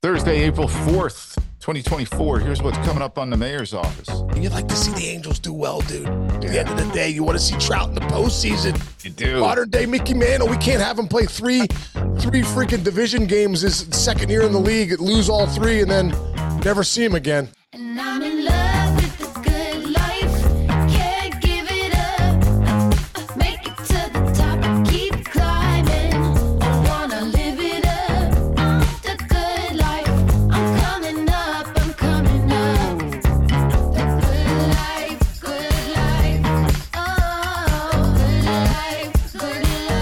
Thursday, April 4th, 2024. Here's what's coming up on the mayor's office. You'd like to see the Angels do well, dude. At the end of the day, you want to see Trout in the postseason. You do. Modern day Mickey Mantle. We can't have him play three freaking division games his second year in the league, lose all three, and then never see him again. And I'm in love with the good life. Can't give it up. Make it to the top and keep climbing. I wanna live it up. The good life. I'm coming up. I'm coming up. The good life, good life. Oh, good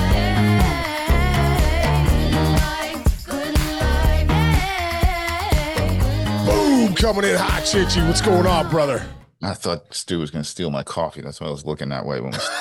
life, good life. Good life. Boom, coming in hot, Chichi. What's going on, brother? I thought Stu was going to steal my coffee. That's why I was looking that way.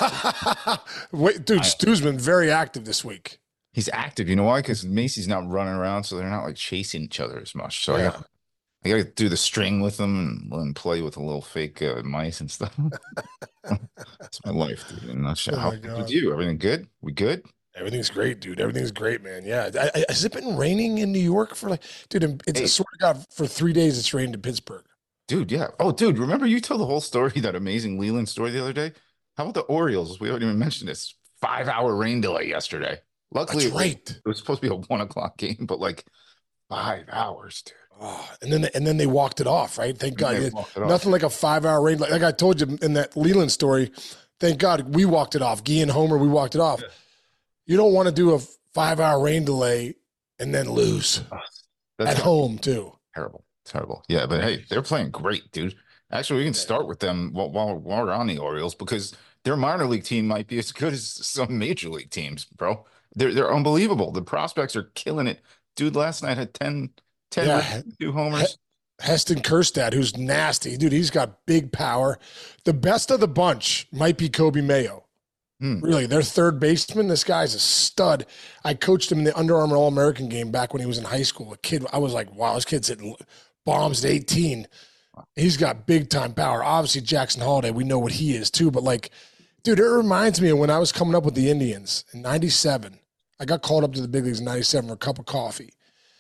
Wait, dude, Stu's been very active this week. He's active. You know why? Because Macy's not running around, so they're not like chasing each other as much. So Yeah. I got to do the string with them and play with a little fake mice and stuff. That's my life, dude. In a nutshell. Oh How my good God. with you? Everything good? We good? Everything's great, dude. Everything's great, man. Yeah. Has it been raining in New York for dude, it's Hey. I swear to God, for 3 days it's rained in Pittsburgh. Dude, yeah. Oh, dude, remember you told the whole story, that amazing Leland story the other day? How about the Orioles? We haven't even mentioned this 5-hour rain delay yesterday. Luckily, That's right. it was supposed to be a 1 o'clock game, but like 5 hours, dude. Oh, and then they walked it off, right? Thank God. They walked it off. Nothing like a 5-hour rain. Like I told you in that Leland story, thank God we walked it off. Guy and Homer, we walked it off. Yeah. You don't want to do a 5-hour rain delay and then lose That's at home too. terrible. Terrible. Yeah, but hey, they're playing great, dude. Actually, we can start with them while we're on the Orioles because their minor league team might be as good as some major league teams, bro. They're unbelievable. The prospects are killing it. Dude, last night had 10 Yeah. 2 homers. Heston Kjerstad, who's nasty. Dude, he's got big power. The best of the bunch might be Kobe Mayo. Really, their third baseman. This guy's a stud. I coached him in the Under Armour All-American game back when he was in high school. A kid, I was like, wow, this kid's hitting bombs at 18. He's got big-time power. Obviously, Jackson Holiday, we know what he is too. But, dude, it reminds me of when I was coming up with the Indians in 97. I got called up to the big leagues in 97 for a cup of coffee.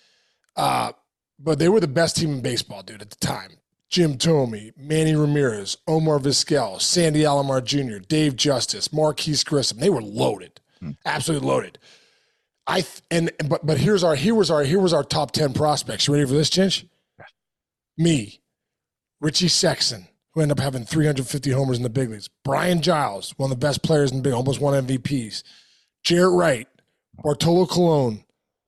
But they were the best team in baseball, dude, at the time. Jim Thome, Manny Ramirez, Omar Vizquel, Sandy Alomar Jr., Dave Justice, Marquise Grissom. They were loaded, absolutely loaded. But here was our top 10 prospects. You ready for this, Chinch? Me, Richie Sexson, who ended up having 350 homers in the big leagues. Brian Giles, one of the best players in the big, almost won MVPs. Jarrett Wright, Bartolo Colon,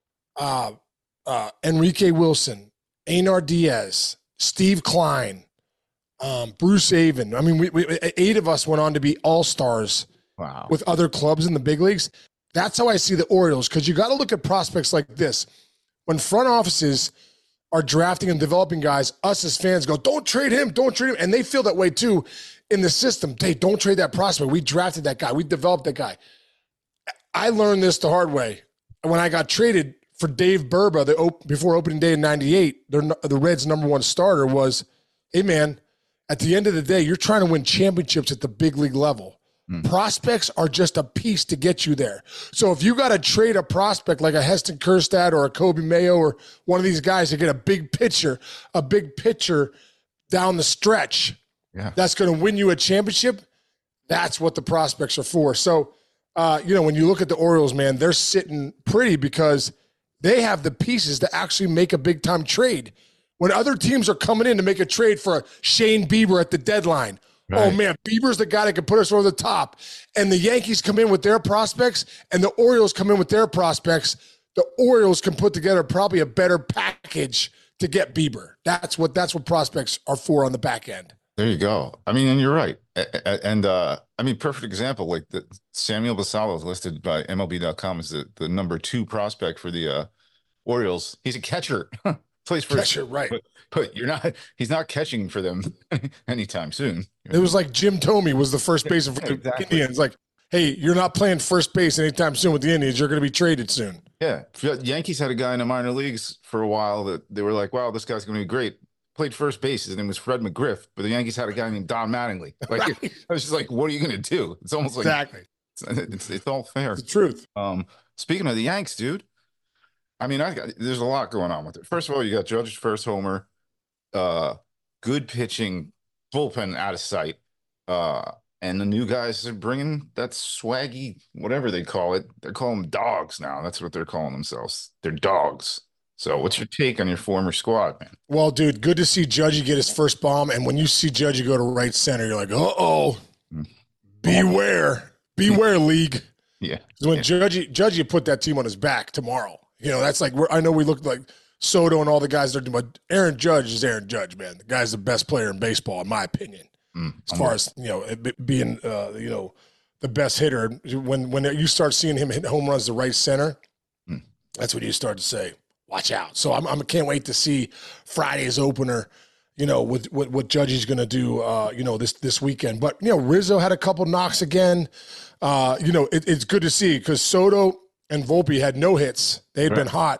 Enrique Wilson, Einar Diaz, Steve Klein, Bruce Avon. I mean, we 8 of us went on to be all-stars Wow. with other clubs in the big leagues. That's how I see the Orioles, because you got to look at prospects like this. When front offices are drafting and developing guys, us as fans go, don't trade him. And they feel that way too in the system. Hey, don't trade that prospect. We drafted that guy. We developed that guy. I learned this the hard way. When I got traded for Dave Burba, before opening day in 98, the Reds' number 1 starter was, hey, man, at the end of the day, you're trying to win championships at the big league level. Prospects are just a piece to get you there. So if you got to trade a prospect like a Heston Kjerstad or a Kobe Mayo or one of these guys to get a big pitcher down the stretch, that's going to win you a championship, that's what the prospects are for. So, when you look at the Orioles, man, they're sitting pretty because they have the pieces to actually make a big-time trade. When other teams are coming in to make a trade for a Shane Bieber at the deadline, oh, man, Bieber's the guy that can put us over the top. And the Yankees come in with their prospects, and the Orioles come in with their prospects. The Orioles can put together probably a better package to get Bieber. That's what prospects are for on the back end. There you go. I mean, and you're right. And I mean, perfect example, like Samuel Basallo is listed by MLB.com as the number 2 prospect for the Orioles. He's a catcher. Plays for Catcher, right. But he's not catching for them anytime soon. It was like Jim Thome was the first baseman for the Exactly. Indians. Like, hey, you're not playing first base anytime soon with the Indians. You're going to be traded soon. Yeah. Yankees had a guy in the minor leagues for a while that they were like, wow, this guy's going to be great. Played first base. His name was Fred McGriff, but the Yankees had a guy named Don Mattingly. Like, Right. I was just like, what are you going to do? It's almost like Exactly. it's all fair. The truth. Speaking of the Yanks, dude, I mean, there's a lot going on with it. First of all, you got Judge's first homer, uh, good pitching, bullpen out of sight, uh, and the new guys are bringing that swaggy, whatever they call it. They're calling them dogs now. That's what they're calling themselves. They're dogs. So, what's your take on your former squad, man? Well, dude, good to see Judgy get his first bomb. And when you see Judgy go to right center, you're like, uh-oh, Mm. beware. Beware, league. Yeah, 'Cause when yeah, Judgy put that team on his back tomorrow, that's like, I know we look like Soto and all the guys, but Aaron Judge is Aaron Judge, man. The guy's the best player in baseball, in my opinion, as far as, being, the best hitter. When you start seeing him hit home runs to right center, Mm. that's when you start to say, watch out. So I can't wait to see Friday's opener, with what Judgy's going to do, this weekend. But, Rizzo had a couple knocks again. It's good to see because Soto and Volpe had no hits. They had been hot.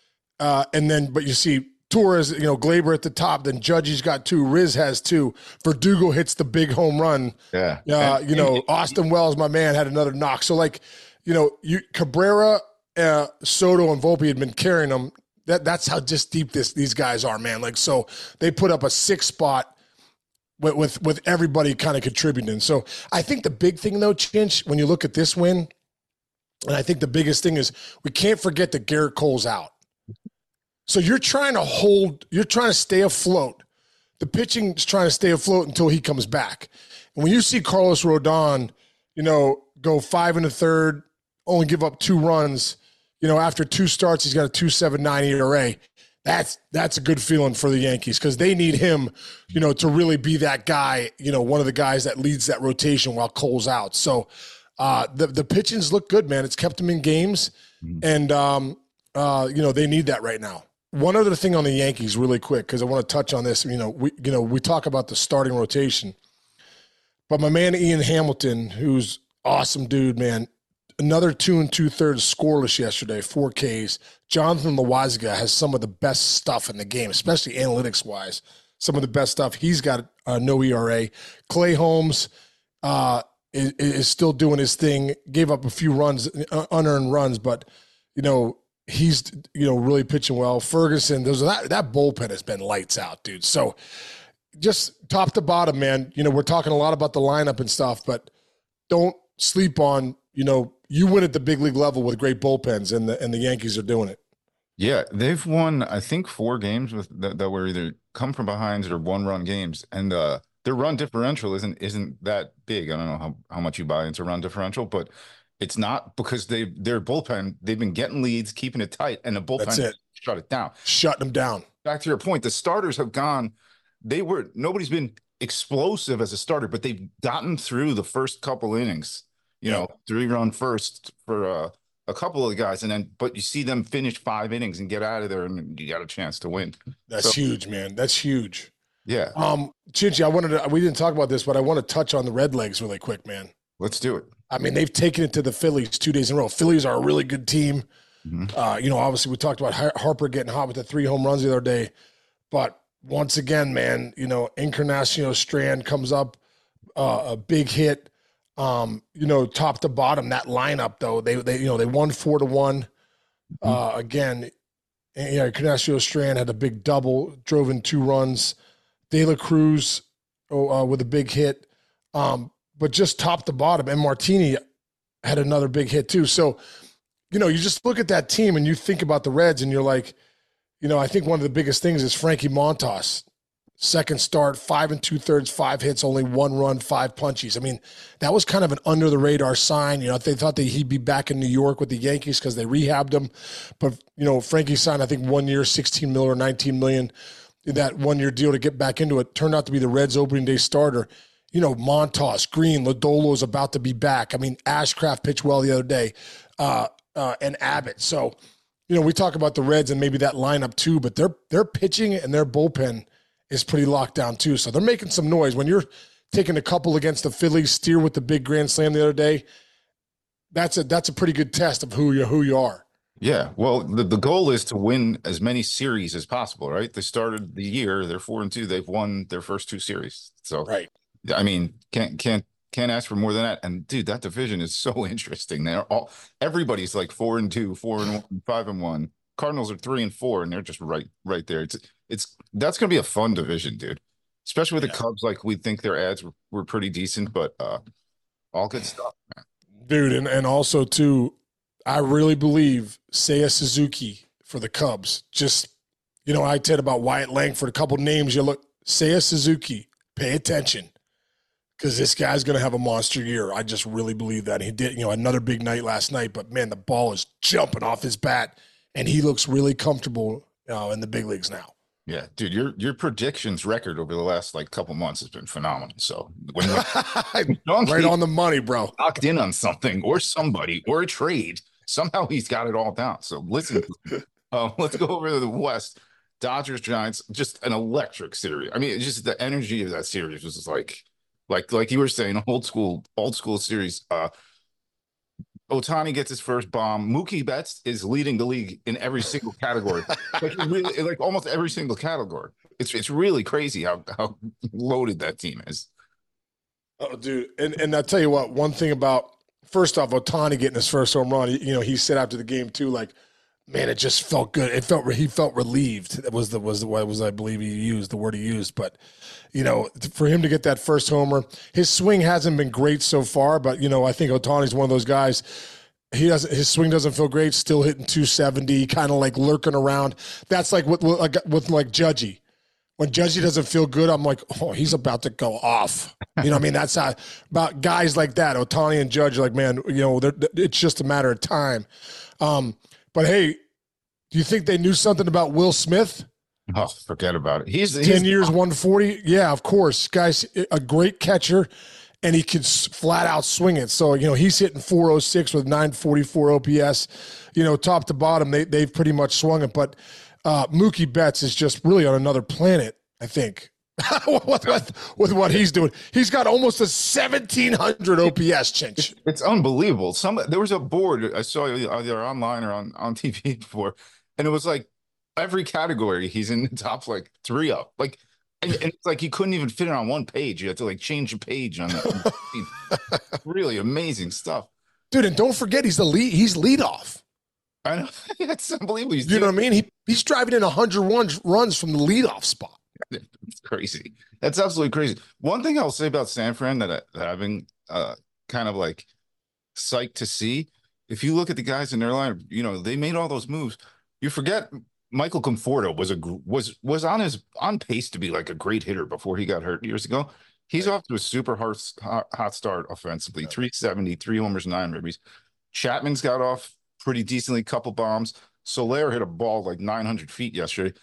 But you see Torres, Glaber at the top, then Judgy's got two, Riz has two. Verdugo hits the big home run. yeah. Austin Wells, my man, had another knock. So Cabrera, Soto and Volpe had been carrying them. That's how just deep these guys are, man. So they put up a 6 spot with everybody kind of contributing. So I think the big thing though, Chinch, when you look at this win, and I think the biggest thing is we can't forget that Garrett Cole's out. So you're trying to stay afloat. The pitching is trying to stay afloat until he comes back. And when you see Carlos Rodon, go 5 1/3, only give up 2 runs, after 2 starts, he's got a 2.79 ERA. That's a good feeling for the Yankees because they need him, to really be that guy, one of the guys that leads that rotation while Cole's out. So the pitchings look good, man. It's kept them in games, and they need that right now. One other thing on the Yankees, really quick, because I want to touch on this. We talk about the starting rotation, but my man Ian Hamilton, who's awesome dude, man. Another 2 2/3 scoreless yesterday, 4 Ks. Jonathan Loaisiga has some of the best stuff in the game, especially analytics-wise. Some of the best stuff. He's got no ERA. Clay Holmes is still doing his thing. Gave up a few runs, unearned runs, but, he's, really pitching well. Ferguson, that bullpen has been lights out, dude. So just top to bottom, man, we're talking a lot about the lineup and stuff, but don't sleep on, you win at the big league level with great bullpens, and the Yankees are doing it. Yeah, they've won, I think, 4 games that were either come from behinds or 1-run games, and their run differential isn't that big. I don't know how much you buy into run differential, but it's not because their bullpen, they've been getting leads, keeping it tight, and the bullpen shut it down, shutting them down. Back to your point, the starters have gone. Nobody's been explosive as a starter, but they've gotten through the first couple innings. 3-run first for a couple of the guys, but you see them finish 5 innings and get out of there, and you got a chance to win. That's huge, man. That's huge. Yeah. Chinchy, we didn't talk about this, but I want to touch on the Redlegs really quick, man. Let's do it. I mean, they've taken it to the Phillies 2 days in a row. Phillies are a really good team. Mm-hmm. Obviously we talked about Harper getting hot with the 3 home runs the other day, but once again, man, Encarnacion Strand comes up, a big hit. Top to bottom, that lineup though, they won 4-1. Again, Encarnacion Strand had a big double, drove in 2 runs. De La Cruz with a big hit. But just top to bottom, and Martini had another big hit too. So, you just look at that team and you think about the Reds and you're like, I think one of the biggest things is Frankie Montas. Second start, 5 2/3, 5 hits, only 1 run, 5 punchies. I mean, that was kind of an under the radar sign. They thought that he'd be back in New York with the Yankees because they rehabbed him. But, Frankie signed, I think, 1 year, 16 million or 19 million, that 1-year deal to get back into it. Turned out to be the Reds opening day starter. Montas, Green, Lodolo is about to be back. I mean, Ashcraft pitched well the other day, and Abbott. So, we talk about the Reds and maybe that lineup too, but their pitching and their bullpen is pretty locked down too. So they're making some noise. When you're taking a couple against the Phillies, Steer with the big grand slam the other day, that's a pretty good test of who you are. Yeah. Well, the goal is to win as many series as possible, right? They started the year, they're 4-2. They've won their first 2 series. So, right. I mean, can't ask for more than that. And dude, that division is so interesting. Everybody's like 4-2, 4-1, 5-1. Cardinals are 3-4, and they're just right there. It's that's gonna be a fun division, dude. Especially with the Yeah. Cubs, like we think their ads were pretty decent, but all good stuff, man. Dude, and also too, I really believe Seiya Suzuki for the Cubs. Just, I said about Wyatt Langford, a couple names. You look, Seiya Suzuki, pay attention because this guy's going to have a monster year. I just really believe that. He did, another big night last night, but man, the ball is jumping off his bat, and he looks really comfortable in the big leagues now. Yeah, dude, your predictions record over the last like couple months has been phenomenal. So when right on the money, bro. Locked in on something or somebody or a trade, somehow he's got it all down. So listen, let's go over to the West. Dodgers Giants, just an electric series. I mean, just the energy of that series was just like you were saying, old school series. Ohtani gets his first bomb. Mookie Betts is leading the league in every single category, like almost every single category. It's really crazy how loaded that team is. Oh, dude, and I'll tell you what. One thing about first off, Ohtani getting his first home run. He said after the game too, like, man, it just felt good. He felt relieved. That was I believe he used the word he used. But for him to get that first homer, his swing hasn't been great so far. But I think Ohtani's one of those guys. His swing doesn't feel great. Still hitting 270, kind of like lurking around. That's like with Judgy. When Judgy doesn't feel good, I'm like, oh, he's about to go off. What I mean? That's how, about guys like that. Ohtani and Judge are like, man, it's just a matter of time. But hey, do you think they knew something about Will Smith? Oh, forget about it. He's 10 years, 140. Yeah, of course. Guy's a great catcher, and he can flat out swing it. So, he's hitting 406 with 944 OPS. Top to bottom, they've pretty much swung it. But Mookie Betts is just really on another planet, I think, with what he's doing. He's got almost a 1,700 OPS, Chinch. It's unbelievable. There was a board I saw either online or on TV before, and it was like every category he's in the top like 3 of. Like, and it's like he couldn't even fit it on one page. You had to like change a page on the really amazing stuff. Dude, and don't forget he's the lead. He's leadoff. I know. It's unbelievable. You know what I mean? He's driving in 101 runs from the leadoff spot. It's crazy. That's absolutely crazy. One thing I'll say about San Fran that I've been kind of like psyched to see, if you look at the guys in their line, they made all those moves. You forget Michael Conforto was on pace to be like a great hitter before he got hurt years ago. He's off to a super hot start offensively. 370, 3 homers, 9 ribbies. Chapman's got off pretty decently, couple bombs. Soler hit a ball like 900 feet yesterday.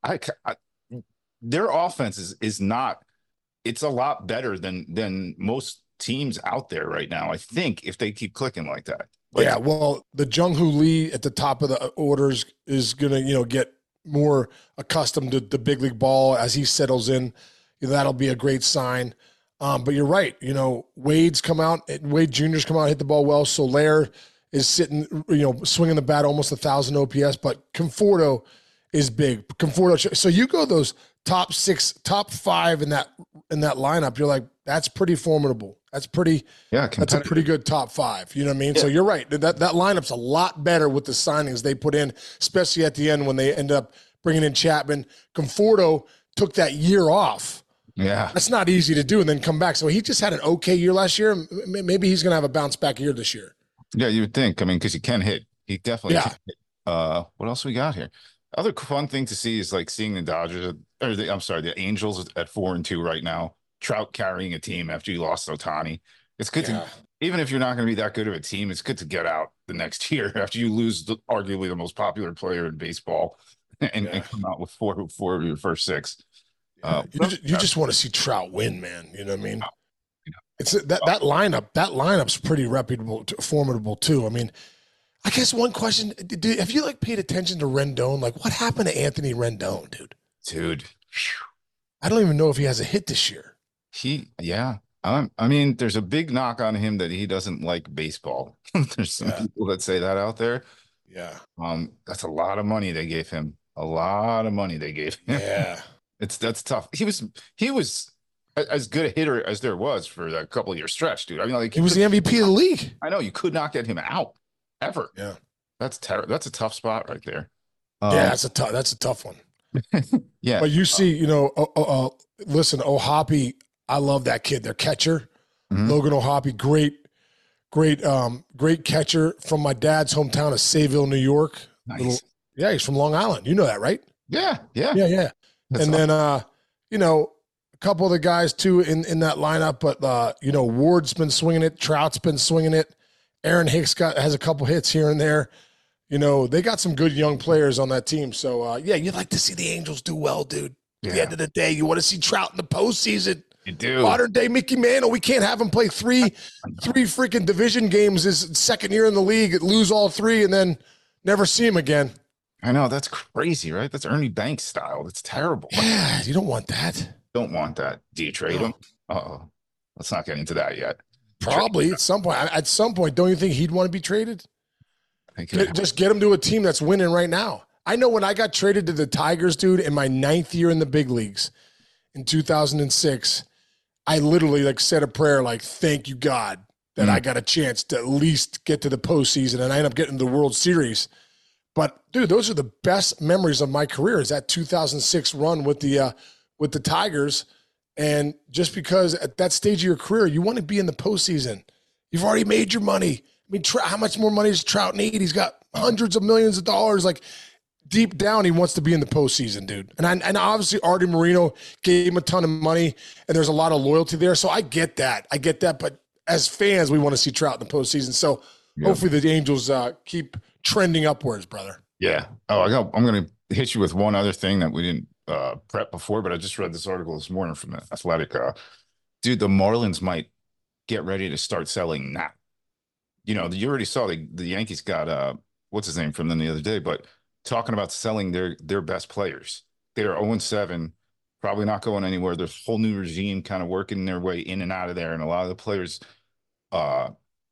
Their offense is not. It's a lot better than most teams out there right now. I think if they keep clicking like that. Yeah, well, the Jung-Hoo Lee at the top of the orders is gonna, get more accustomed to the big league ball as he settles in. That'll be a great sign. But you're right. Wade Jr.'s come out, hit the ball well. Soler is sitting, swinging the bat almost 1,000 OPS. But Conforto is big. Conforto. So you go those top 5 in that lineup. You're like, that's pretty formidable. That's a pretty good top 5. You know what I mean? Yeah. So you're right. That lineup's a lot better with the signings they put in, especially at the end when they end up bringing in Chapman. Conforto took that year off. Yeah. That's not easy to do and then come back. So he just had an okay year last year. Maybe he's going to have a bounce back year this year. Yeah, you would think. I mean, because he can hit. He definitely can hit. What else we got here? Other fun thing to see is like seeing the Dodgers, the Angels at 4-2 right now. Trout carrying a team after you lost Ohtani. It's good to, even if you're not going to be that good of a team, it's good to get out the next year after you lose arguably the most popular player in baseball and come out with four of your first 6. You just want to see Trout win, man. You know what I mean? It's that lineup. That lineup's pretty reputable, formidable too. I mean, I guess one question: have you paid attention to Rendon? Like, what happened to Anthony Rendon, dude? Dude, I don't even know if he has a hit this year. I mean, there's a big knock on him that he doesn't like baseball. There's some people that say that out there. Yeah. That's a lot of money they gave him. Yeah. That's tough. He was as good a hitter as there was for that couple of year stretch, dude. I mean, he was the MVP of the league. I know you could not get him out ever. Yeah. That's a tough spot right there. Yeah, that's a tough one. Yeah. But you see, listen, Ohapi, I love that kid. Their catcher, Mhm. Logan Ohapi, great catcher from my dad's hometown of Sayville, New York. Nice. Yeah, he's from Long Island. You know that, right? Yeah. Yeah. Yeah. That's And then, a couple of the guys too in that lineup, but Ward's been swinging it, Trout's been swinging it, Aaron Hicks has a couple hits here and there. They got some good young players on that team. So you'd like to see the Angels do well, dude. At the end of the day, you want to see Trout in the postseason. You do. Modern day Mickey Mantle. We can't have him play three freaking division games his second year in the league, lose all three, and then never see him again. I know, that's crazy, right? That's Ernie Banks style. That's terrible. Yeah, you don't want that. Don't want that. Do you trade him? Uh-oh. Let's not get into that yet. Probably at some point. At some point, don't you think he'd want to be traded? Just get him to a team that's winning right now. I know when I got traded to the Tigers, dude, in my 9th year in the big leagues in 2006, I literally said a prayer thank you, God, that I got a chance to at least get to the postseason, and I ended up getting the World Series. But, dude, those are the best memories of my career is that 2006 run with the Tigers. And just because at that stage of your career, you want to be in the postseason. You've already made your money. I mean, how much more money does Trout need? He's got hundreds of millions of dollars. Deep down, he wants to be in the postseason, dude. And obviously, Artie Moreno gave him a ton of money, and there's a lot of loyalty there. So I get that. But as fans, we want to see Trout in the postseason. So hopefully the Angels keep trending upwards, brother. Yeah. Oh, I'm going to hit you with one other thing that we didn't prep before, but I just read this article this morning from the Athletic. Dude, the Marlins might get ready to start selling now. You already saw the Yankees got what's his name from them the other day, but talking about selling their best players. They are 0-7, probably not going anywhere. There's a whole new regime kind of working their way in and out of there, and a lot of the players, a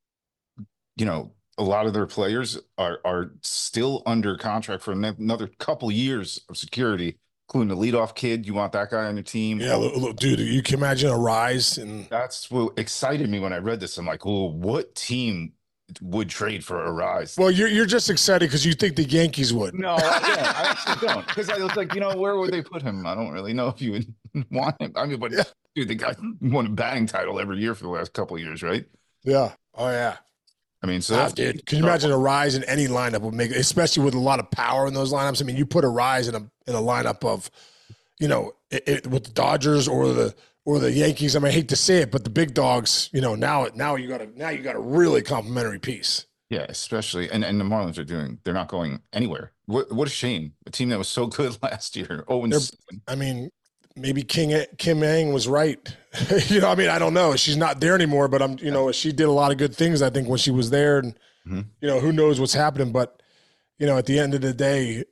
lot of their players are still under contract for another couple years of security, including the leadoff kid. You want that guy on your team? Yeah, look, dude, you can imagine a rise. And that's what excited me when I read this. I'm like, well, what team would trade for a rise? Well, you're just excited because you think the Yankees would. No, I actually don't. Because I was like, where would they put him? I don't really know if you would want him. I mean, but dude, the guy won a batting title every year for the last couple of years, right? Yeah. Oh, yeah. I mean, so dude, can you imagine a rise in any lineup would make, especially with a lot of power in those lineups? I mean, you put a rise in a lineup of, with the Dodgers or the Yankees. I mean, I hate to say it, but the big dogs, now you got a really complimentary piece. Yeah, especially and the Marlins they're not going anywhere. What a shame. A team that was so good last year. I mean, maybe Kim Ng was right. I mean, I don't know. She's not there anymore, but she did a lot of good things, I think, when she was there. And, who knows what's happening. But, at the end of the day,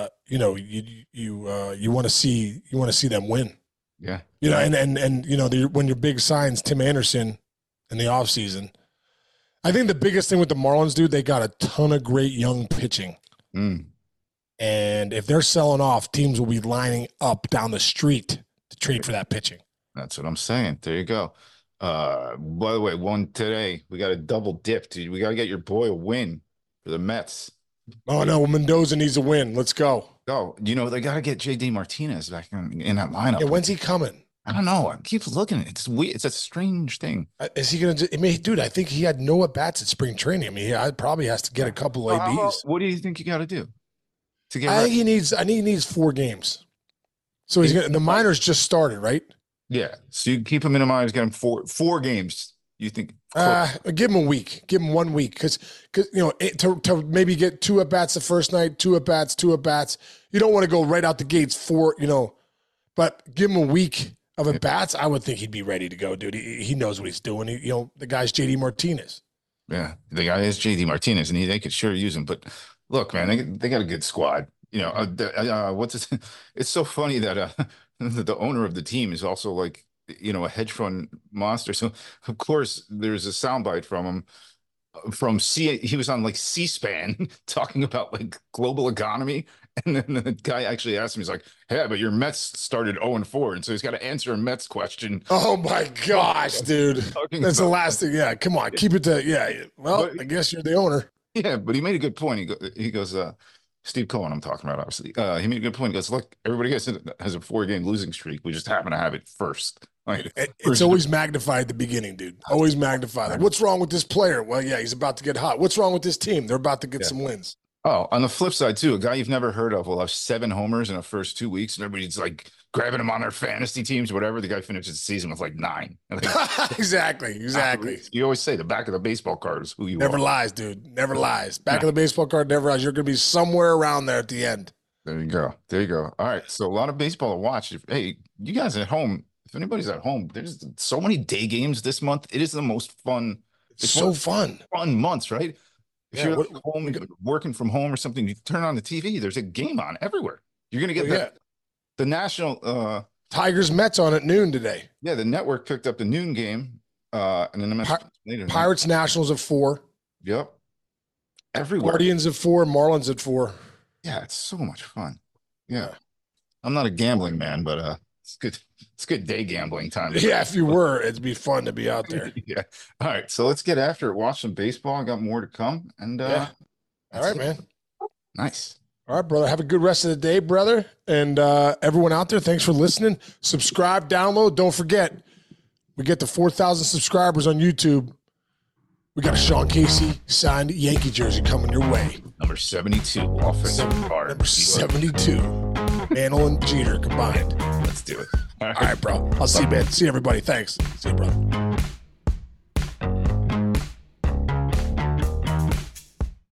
you want to see them win. Yeah. When your big signs, Tim Anderson in the offseason, I think the biggest thing with the Marlins, dude, they got a ton of great young pitching. And if they're selling off, teams will be lining up down the street to trade for that pitching. That's what I'm saying. There you go. By the way, one today, we got a double dip, dude. We got to get your boy a win for the Mets. Oh, no, Mendoza needs a win. Let's go. Oh, they got to get J.D. Martinez back in that lineup. Yeah, when's he coming? I don't know. I keep looking. It's weird. It's a strange thing. Is he going to? I mean, dude, I think he had no at-bats at spring training. I mean, he probably has to get a couple ABs. What do you think you got to do? I think he needs 4 games. So the minors just started, right? Yeah. So you keep him in mind, get him four games. You think? Give him a week. Give him 1 week because to maybe get 2 at bats the first night, 2 at bats. You don't want to go right out the gates 4. But give him a week of at bats. I would think he'd be ready to go, dude. He knows what he's doing. The guy's JD Martinez. Yeah, the guy is JD Martinez, and they could sure use him. But look, man, they got a good squad. It's so funny that the owner of the team is also like, a hedge fund monster. So of course there's a soundbite from him he was on like C-SPAN talking about like global economy. And then the guy actually asked him, he's like, hey, but your Mets started 0-4. And so he's got to answer a Mets question. Oh my gosh, dude. That's the last thing. Yeah. Come on. Keep it to, yeah. Well, I guess you're the owner. Yeah. But he made a good point. He goes, Steve Cohen, I'm talking about, obviously. He made a good point. He goes, look, everybody has a 4-game losing streak. We just happen to have it first. Like, It's always magnified at the beginning, dude. Always magnified. Like, what's wrong with this player? Well, yeah, he's about to get hot. What's wrong with this team? They're about to get some wins. Oh, on the flip side, too, a guy you've never heard of will have 7 homers in the first 2 weeks, and everybody's like grabbing him on their fantasy teams, whatever. The guy finishes the season with like 9. Like, Exactly. you always say the back of the baseball card is who you Never are. lies, dude. Never lies. Back of the baseball card never lies. You're going to be somewhere around there at the end. There you go. There you go. All right. So a lot of baseball to watch. Hey, you guys at home, if anybody's at home, there's so many day games this month. It is the most fun. It's so fun. Fun months, right? If Yeah, you're at home, working from home or something, you turn on the TV, there's a game on everywhere. You're going to get the national Tigers Mets on at noon today. Yeah, the network picked up the noon game. And then the Mets later. Pirates Nationals at 4. Yep. Everywhere. Guardians at 4, Marlins at 4. Yeah, it's so much fun. Yeah. I'm not a gambling man, but it's good. It's good day gambling time. Yeah, if you were, it'd be fun to be out there. Yeah. All right. So let's get after it. Watch some baseball. I got more to come. And All right, man. Nice. All right, brother. Have a good rest of the day, brother. And everyone out there, thanks for listening. Subscribe, download. Don't forget, we get to 4,000 subscribers on YouTube. We got a Sean Casey signed Yankee jersey coming your way. Number 72, offensive guard. Number 72. Mantle and Jeter combined. Let's do it. All right, bro. I'll see you, man. See everybody. Thanks. See you, brother.